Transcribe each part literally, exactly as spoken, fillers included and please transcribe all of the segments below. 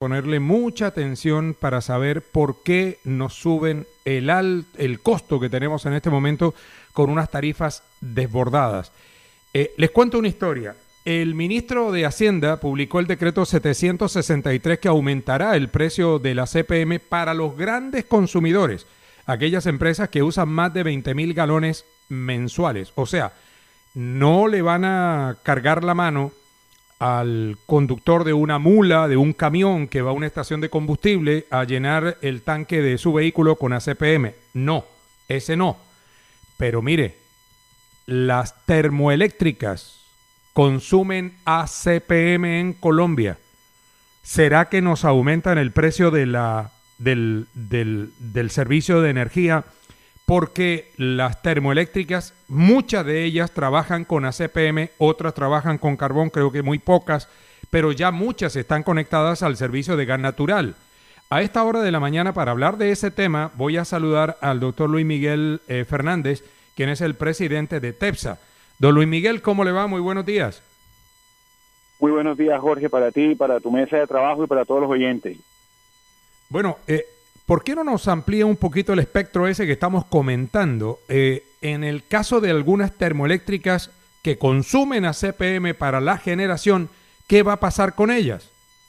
ponerle mucha atención para saber por qué nos suben el, al, el costo que tenemos en este momento con unas tarifas desbordadas. Eh, les cuento una historia. El ministro de Hacienda publicó el decreto setecientos sesenta y tres que aumentará el precio de la C P M para los grandes consumidores, aquellas empresas que usan más de veinte mil galones mensuales. O sea, no le van a cargar la mano al conductor de una mula, de un camión que va a una estación de combustible a llenar el tanque de su vehículo con A C P M. No, ese no. Pero mire, las termoeléctricas consumen A C P M en Colombia. ¿Será que nos aumentan el precio de la, del, del, del servicio de energía? Porque las termoeléctricas, muchas de ellas trabajan con A C P M, otras trabajan con carbón, creo que muy pocas, pero ya muchas están conectadas al servicio de gas natural. A esta hora de la mañana, para hablar de ese tema, voy a saludar al doctor Luis Miguel eh, Fernández, quien es el presidente de TEPSA. Don Luis Miguel, ¿cómo le va? Muy buenos días. Muy buenos días, Jorge, para ti, para tu mesa de trabajo y para todos los oyentes. Bueno, eh, ¿por qué no nos amplía un poquito el espectro ese que estamos comentando? Eh, en el caso de algunas termoeléctricas que consumen A C P M para la generación, ¿qué va a pasar con ellas?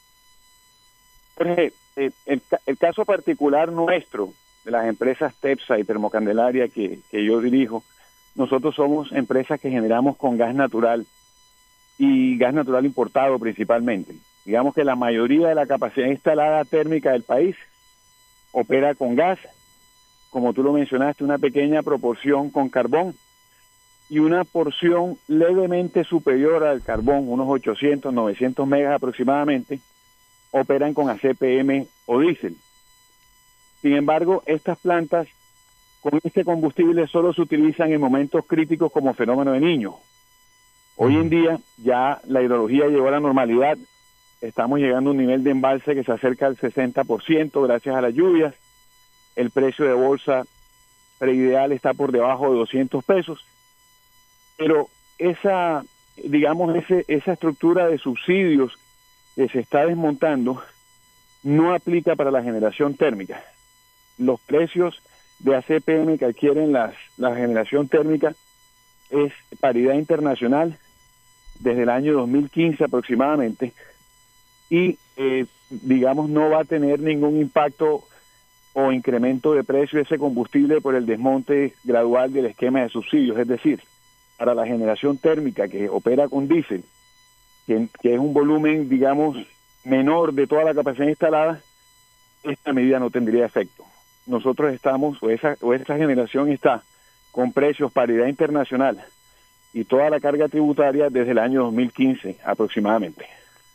Jorge, eh, el, el caso particular nuestro, de las empresas TEPSA y Termocandelaria que, que yo dirijo, nosotros somos empresas que generamos con gas natural y gas natural importado principalmente. Digamos que la mayoría de la capacidad instalada térmica del país opera con gas, como tú lo mencionaste, una pequeña proporción con carbón y una porción levemente superior al carbón, unos ochocientos, novecientos megas aproximadamente, operan con A C P M o diésel. Sin embargo, estas plantas con este combustible solo se utilizan en momentos críticos como fenómeno de Niño. Hoy en día ya la hidrología llegó a la normalidad. Estamos llegando a un nivel de embalse que se acerca al sesenta por ciento gracias a las lluvias. El precio de bolsa preideal está por debajo de doscientos pesos. Pero esa, digamos, ese, esa estructura de subsidios que se está desmontando no aplica para la generación térmica. Los precios de A C P M que adquieren las, la generación térmica es paridad internacional desde el año dos mil quince aproximadamente y eh, digamos no va a tener ningún impacto o incremento de precio de ese combustible por el desmonte gradual del esquema de subsidios, es decir, para la generación térmica que opera con diésel, que, que es un volumen digamos menor de toda la capacidad instalada, esta medida no tendría efecto. Nosotros estamos, o esa, o esa generación está con precios paridad internacional y toda la carga tributaria desde el año dos mil quince aproximadamente.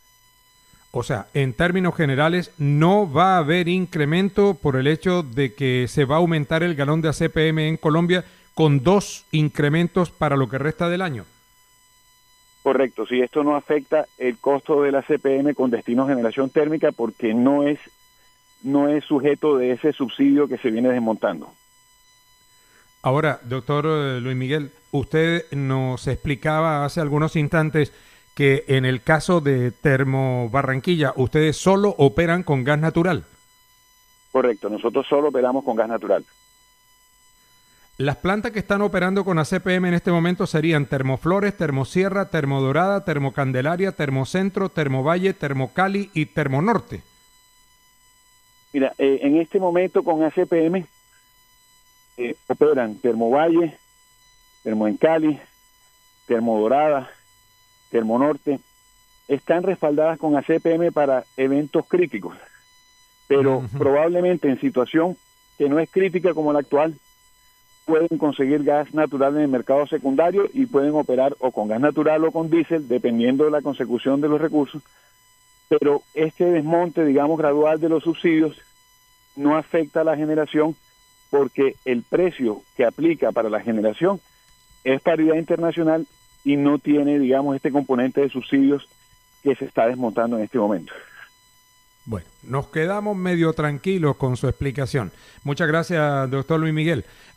O sea, en términos generales, no va a haber incremento por el hecho de que se va a aumentar el galón de A C P M en Colombia con dos incrementos para lo que resta del año. Correcto, si esto no afecta el costo de la C P M con destino a generación térmica porque no es no es sujeto de ese subsidio que se viene desmontando. Ahora, doctor Luis Miguel, usted nos explicaba hace algunos instantes que en el caso de Termo Barranquilla, ustedes solo operan con gas natural. Correcto, nosotros solo operamos con gas natural. Las plantas que están operando con A C P M en este momento serían Termoflores, Termosierra, Termodorada, Termocandelaria, Termocentro, Termovalle, Termocali y Termonorte. Mira, eh, en este momento con A C P M eh, operan Termovalle, Termoencali, Termodorada, Termonorte, están respaldadas con A C P M para eventos críticos, pero uh-huh. probablemente en situación que no es crítica como la actual, pueden conseguir gas natural en el mercado secundario y pueden operar o con gas natural o con diésel, dependiendo de la consecución de los recursos, pero este desmonte, digamos, gradual de los subsidios no afecta a la generación porque el precio que aplica para la generación es paridad internacional y no tiene, digamos, este componente de subsidios que se está desmontando en este momento. Bueno, nos quedamos medio tranquilos con su explicación. Muchas gracias, doctor Luis Miguel.